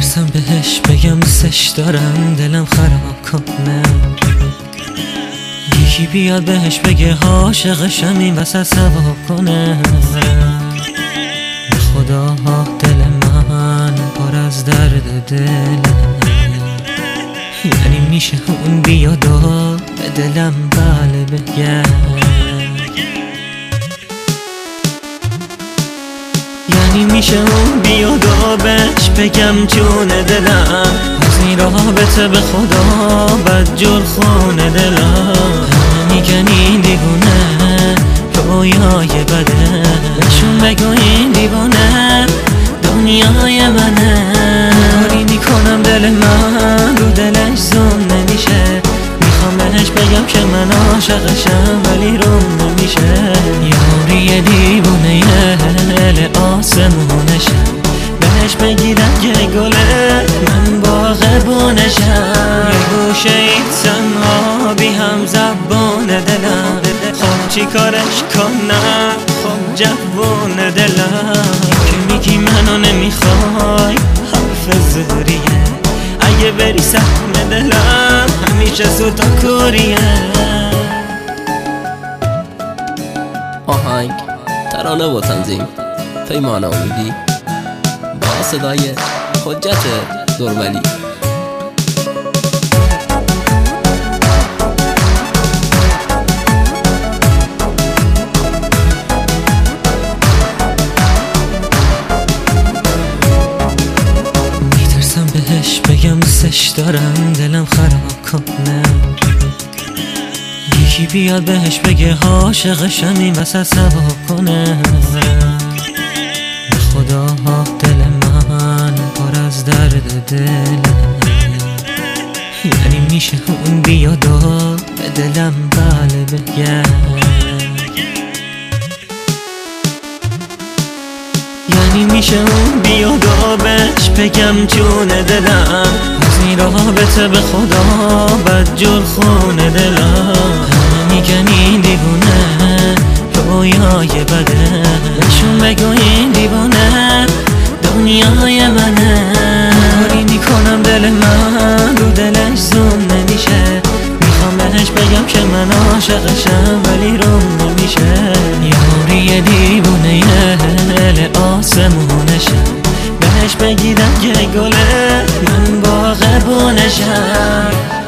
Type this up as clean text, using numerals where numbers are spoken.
میترسم بهش بگم دوستش دارم دلم خراب کنه، یکی بیاد بهش بگه عاشقشم این وسط سوا کنه. خدا دل من پر از درد دل، یعنی میشه اون بیاد و به دلم بله بگه، یعنی میشه اون بیاد و بهش بگم جون دلم از این رابطه به خدا بدجور خونه دلم. میگن این دیوونه رویای بده، بهشون بگو این دیوونه دنیای منه. کاری میکنم دل من رو دلش زون نمیشه، میخوام بهش بگم که من عاشقشم ولی روم نمیشه. یاری دیوونه دل آسمونشم، بهش بگیرم یه گله من باغبونشم. یه گوشه ای تنها بی هم زبون دلم، خب چی کارش کنم خب جوون دلم. که میگی منو نمیخوای حرف زوریه، اگه بری سهم دلم همیشه سوتا کوریه. آهنگ، ترانه و تنظیم پیمان امیدی با صدای حجت درولی. میترسم بهش بگم دوستش دارم دلم خراب کنه، یکی بیاد بهش بگه عاشقشم این وسط سوا کنه. خدا دل من پر از درد دل، یعنی میشه اون بیاد و به دلم بله بگه، یعنی میشه اون بیاد و بهش بگم جون دلم از این رابطه به خدا بدجور خونه دلم. میگن این دیوونه رویای بده، بهشون بگو این دیوونه دنیای منه. کاری میکنم دل من رو دلش زوم نمیشه، میخوام بهش بگم که من عاشقشم ولی روم نمیشه. یاری دیوونه دل آسمونشم، بهش بگیرم یه گله من باغبونشم.